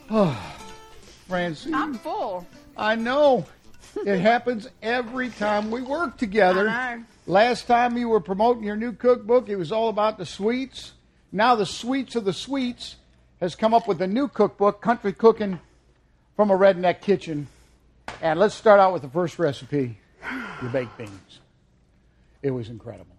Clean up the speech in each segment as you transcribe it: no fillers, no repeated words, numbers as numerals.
Francine. I'm full. I know. It happens every time we work together. I know. Last time you were promoting your new cookbook, it was all about the sweets. Now the sweets of the sweets has come up with a new cookbook, Country Cooking from a Redneck Kitchen. And let's start out with the first recipe, your baked beans. It was incredible.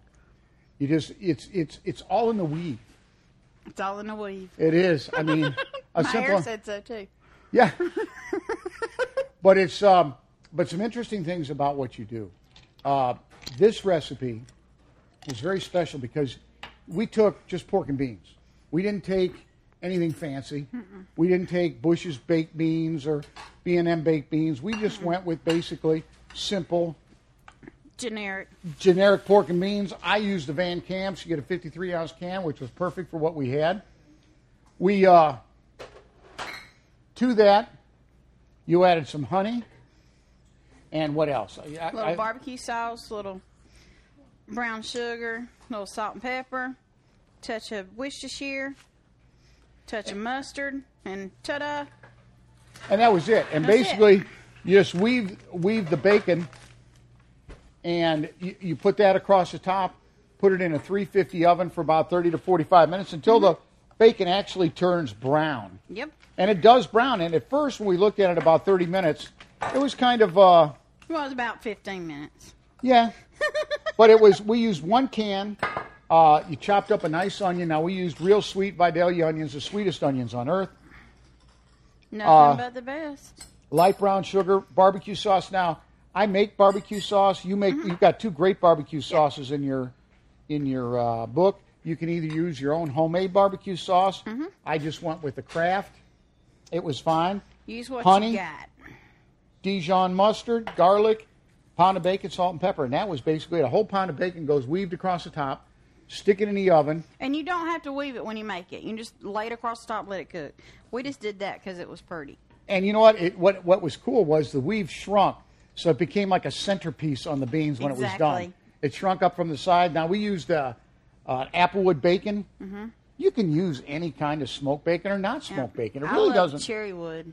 It's all in the weave. It's all in the weave. It is. I mean, My hair said so too. Yeah. But some interesting things about what you do. This recipe was very special because we took just pork and beans. We didn't take anything fancy. Mm-mm. We didn't take Bush's baked beans or B&M baked beans. We just went with basically simple, generic pork and beans. I used the Van Camps. You get a 53-ounce can, which was perfect for what we had. We to that, you added some honey. And what else? Little barbecue sauce, little brown sugar, little salt and pepper, touch of Worcestershire, touch of mustard, and ta-da! And that was it. And That's basically, you just weave the bacon, and you put that across the top, put it in a 350 oven for about 30 to 45 minutes until the bacon actually turns brown. Yep. And it does brown. And at first, when we looked at it about 30 minutes, it was kind of... Well, it was about 15 minutes. Yeah. But we used one can. You chopped up a nice onion. Now, we used real sweet Vidalia onions, the sweetest onions on earth. Nothing but the best. Light brown sugar, barbecue sauce. Now, I make barbecue sauce. You've got two great barbecue sauces in your book. You can either use your own homemade barbecue sauce. Mm-hmm. I just went with the Kraft. It was fine. Use what honey, you got. Dijon mustard, garlic, pound of bacon, salt, and pepper. And that was basically it. A whole pound of bacon goes weaved across the top. Stick it in the oven. And you don't have to weave it when you make it. You can just lay it across the top and let it cook. We just did that because it was pretty. And you know what? What was cool was the weave shrunk, so it became like a centerpiece on the beans when it was done. It shrunk up from the side. Now, we used applewood bacon. Mm-hmm. You can use any kind of smoked bacon or not smoked bacon. It really doesn't. Cherry wood.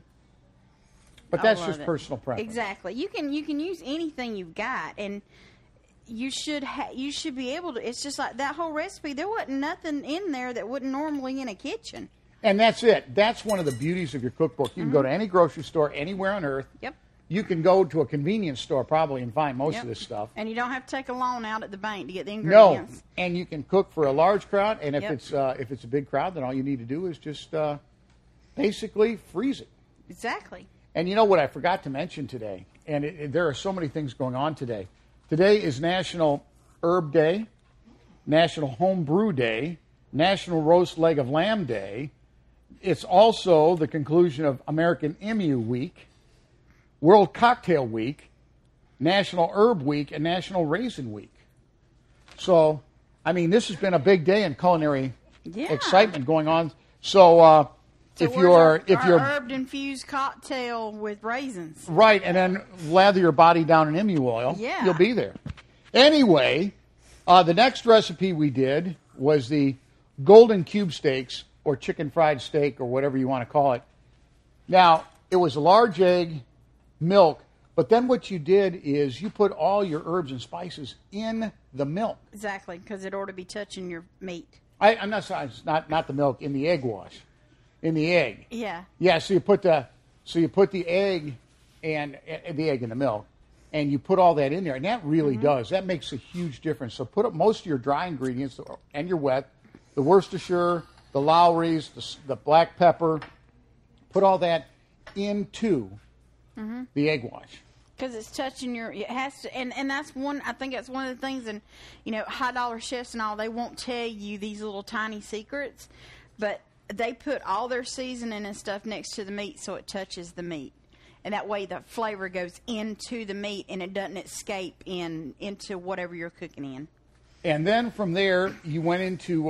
But that's just personal preference. Exactly. You can use anything you've got, and you should be able to. It's just like that whole recipe. There wasn't nothing in there that wouldn't normally in a kitchen. And that's it. That's one of the beauties of your cookbook. You can go to any grocery store anywhere on earth. Yep. You can go to a convenience store probably and find most of this stuff. And you don't have to take a loan out at the bank to get the ingredients. No. And you can cook for a large crowd. And if it's a big crowd, then all you need to do is just basically freeze it. Exactly. And you know what I forgot to mention today? And there are so many things going on today. Today is National Herb Day, National Home Brew Day, National Roast Leg of Lamb Day. It's also the conclusion of American Emu Week, World Cocktail Week, National Herb Week, and National Raisin Week. So, I mean, this has been a big day in culinary excitement going on. So, if you're herb infused cocktail with raisins, right, and then lather your body down in emu oil, you'll be there. Anyway, the next recipe we did was the golden cube steaks, or chicken fried steak, or whatever you want to call it. Now, it was a large egg, milk, but then what you did is you put all your herbs and spices in the milk. Exactly, because it ought to be touching your meat. I'm not sorry, it's not the milk, in the egg wash. In the egg. Yeah. Yeah, so you put the egg and the egg in the milk, and you put all that in there, and that really does. That makes a huge difference. So put up most of your dry ingredients and your wet, the Worcestershire, the Lowry's, the black pepper. Put all that into the egg wash. Because it's touching it has to, and that's one, I think that's one of the things, and, high dollar chefs and all, they won't tell you these little tiny secrets, but they put all their seasoning and stuff next to the meat so it touches the meat. And that way the flavor goes into the meat and it doesn't escape into whatever you're cooking in. And then from there, you went into,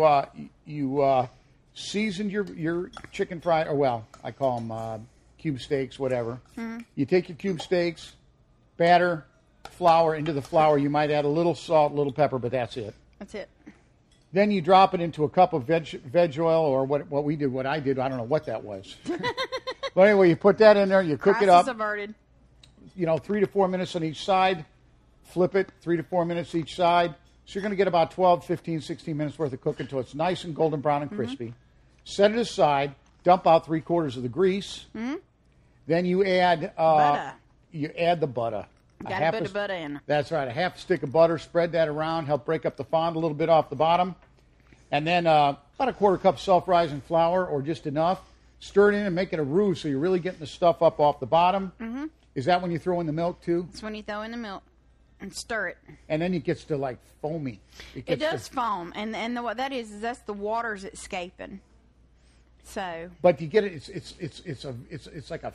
you seasoned your chicken fry, or well, I call them cube steaks, whatever. Mm-hmm. You take your cube steaks, batter, flour. Into the flour, you might add a little salt, a little pepper, but that's it. That's it. Then you drop it into a cup of veg oil, or what I did, I don't know what that was. But anyway, you put that in there, you cook it up. Crisis averted. 3 to 4 minutes on each side. Flip it, 3 to 4 minutes each side. So you're going to get about 12, 15, 16 minutes worth of cooking until it's nice and golden brown and crispy. Set it aside. Dump out 3/4 of the grease. Then you add Butter. You add the butter. Got to put the butter in. That's right. A half a stick of butter. Spread that around. Help break up the fond a little bit off the bottom. And then about a 1/4 cup self-rising flour, or just enough. Stir it in and make it a roux, so you're really getting the stuff up off the bottom. Is that when you throw in the milk too? It's when you throw in the milk and stir it. And then it gets to like foamy. It does foam, and what that is that's the water's escaping. So. But you get it. It's like a.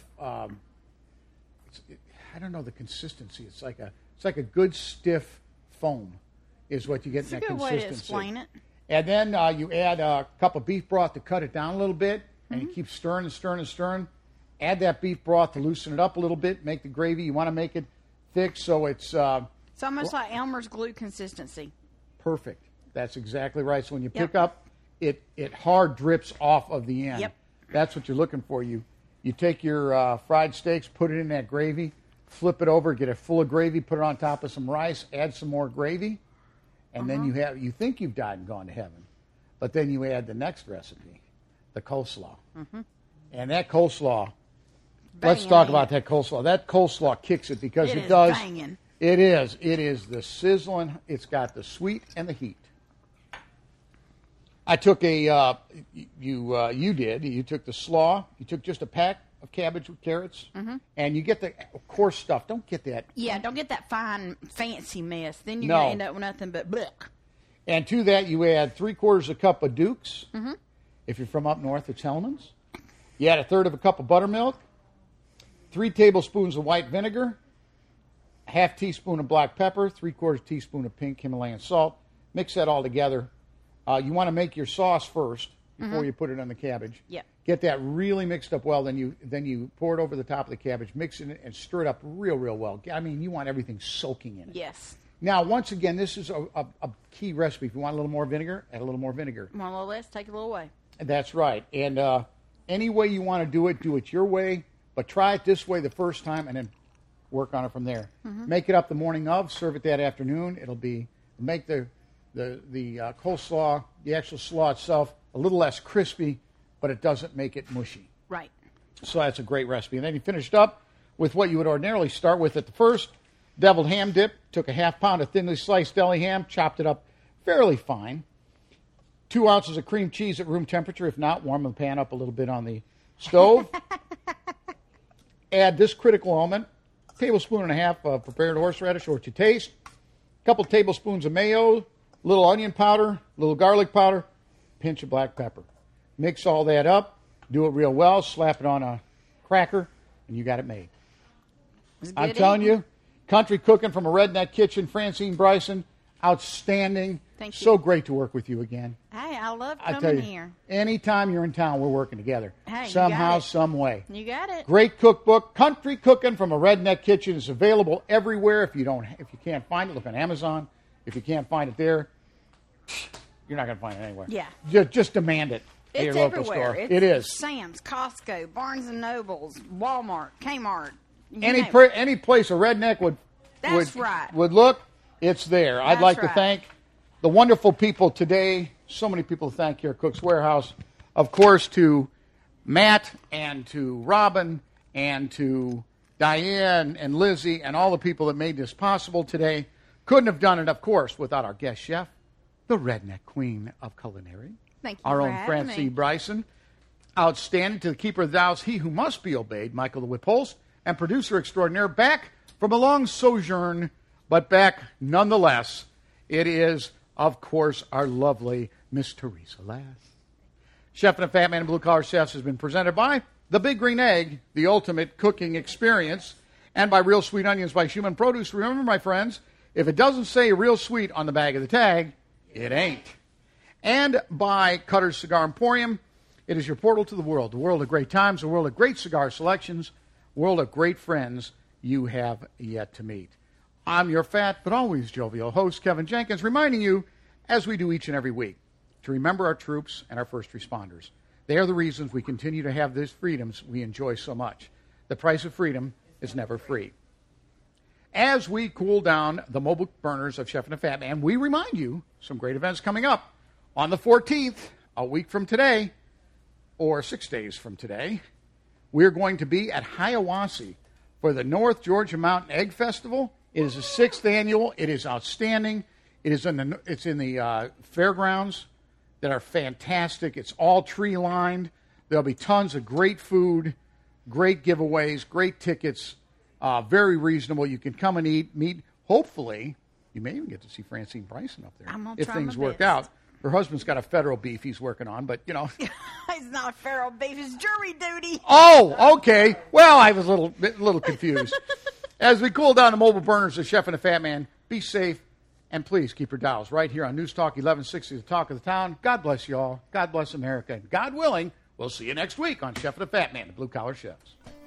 I don't know the consistency. It's like a good stiff foam, is what you get in that consistency. It's a good way to explain it. And then you add a cup of beef broth to cut it down a little bit, and you keep stirring and stirring and stirring. Add that beef broth to loosen it up a little bit. Make the gravy. You want to make it thick, so it's. It's almost like Elmer's glue consistency. Perfect. That's exactly right. So when you pick up, it hard drips off of the end. Yep. That's what you're looking for. You take your fried steaks, put it in that gravy, flip it over, get it full of gravy, put it on top of some rice, add some more gravy, and then you think you've died and gone to heaven. But then you add the next recipe, the coleslaw. And that coleslaw, let's talk about that coleslaw. That coleslaw kicks it because it does. Banging. It is. It is the sizzling. It's got the sweet and the heat. I took you took the slaw. You took just a pack of cabbage with carrots, and you get the coarse stuff. Don't get that. Yeah, don't get that fine, fancy mess. Then you're No. going to end up with nothing but blech. And to that, you add 3/4 a cup of Duke's. If you're from up north, it's Hellman's. You add 1/3 of a cup of buttermilk, 3 tablespoons of white vinegar, a half teaspoon of black pepper, 3/4 teaspoon of pink Himalayan salt. Mix that all together. You want to make your sauce first before you put it on the cabbage. Yep. Get that really mixed up well. Then you pour it over the top of the cabbage, mix it and stir it up real well. I mean, you want everything soaking in it. Yes. Now, once again, this is a key recipe. If you want a little more vinegar, add a little more vinegar. Want a little less, take a little away. That's right. And any way you want to do it your way. But try it this way the first time, and then work on it from there. Make it up the morning of. Serve it that afternoon. Make the coleslaw, the actual slaw itself, a little less crispy, but it doesn't make it mushy. Right. So that's a great recipe. And then you finished up with what you would ordinarily start with at the first. Deviled ham dip. Took a half pound of thinly sliced deli ham, chopped it up fairly fine. 2 ounces of cream cheese at room temperature. If not, warm the pan up a little bit on the stove. Add this critical element. Tablespoon and a half of prepared horseradish, or to taste. A couple tablespoons of mayo, a little onion powder, a little garlic powder, pinch of black pepper. Mix all that up. Do it real well. Slap it on a cracker, and you got it made. I'm telling you, country cooking from a redneck kitchen. Francine Bryson, outstanding. Thank you. So great to work with you again. Hey, I love I tell coming you, here. Anytime you're in town, we're working together. Hey, you somehow, got it. some way. You got it. Great cookbook, Country Cooking from a Redneck Kitchen, is available everywhere. If you can't find it, look on Amazon. If you can't find it there, you're not going to find it anywhere. Yeah. Just demand it at your It's local everywhere. store. It's It is. Sam's, Costco, Barnes and Nobles, Walmart, Kmart. Any place a redneck That's right. would look, it's there. I'd That's like to right. thank the wonderful people today. So many people to thank here at Cook's Warehouse. Of course, to Matt and to Robin and to Diane and Lizzie and all the people that made this possible today. Couldn't have done it, of course, without our guest chef, the redneck queen of culinary. Thank you our for own having Francine me. Bryson. Outstanding. To the keeper of the house, he who must be obeyed, Michael the Whip Holst, and producer extraordinaire, back from a long sojourn, but back nonetheless. It is, of course, our lovely Miss Teresa Lass. Chef and the Fat Man and Blue Collar Chefs has been presented by The Big Green Egg, the ultimate cooking experience, and by Real Sweet Onions by Human Produce. Remember, my friends, if it doesn't say real sweet on the bag of the tag, it ain't. And by Cutter's Cigar Emporium. It is your portal to the world of great times, a world of great cigar selections, a world of great friends you have yet to meet. I'm your fat but always jovial host, Kevin Jenkins, reminding you, as we do each and every week, to remember our troops and our first responders. They are the reasons we continue to have these freedoms we enjoy so much. The price of freedom is never free. As we cool down the mobile burners of Chef and the Fat Man, we remind you some great events coming up. On the 14th, a week from today, or 6 days from today, we're going to be at Hiawassee for the North Georgia Mountain Egg Festival. It is the 6th annual. It is outstanding. It's in the fairgrounds that are fantastic. It's all tree-lined. There'll be tons of great food, great giveaways, great tickets, very reasonable. You can come and eat, meet. Hopefully, you may even get to see Francine Bryson up there if things work out. Her husband's got a federal beef he's working on, but, you know. It's not federal beef. It's jury duty. Oh, okay. Well, I was a little confused. As we cool down the mobile burners of Chef and the Fat Man, be safe, and please keep your dials right here on News Talk 1160, the talk of the town. God bless you all. God bless America. And God willing, we'll see you next week on Chef and the Fat Man, the Blue Collar Chefs.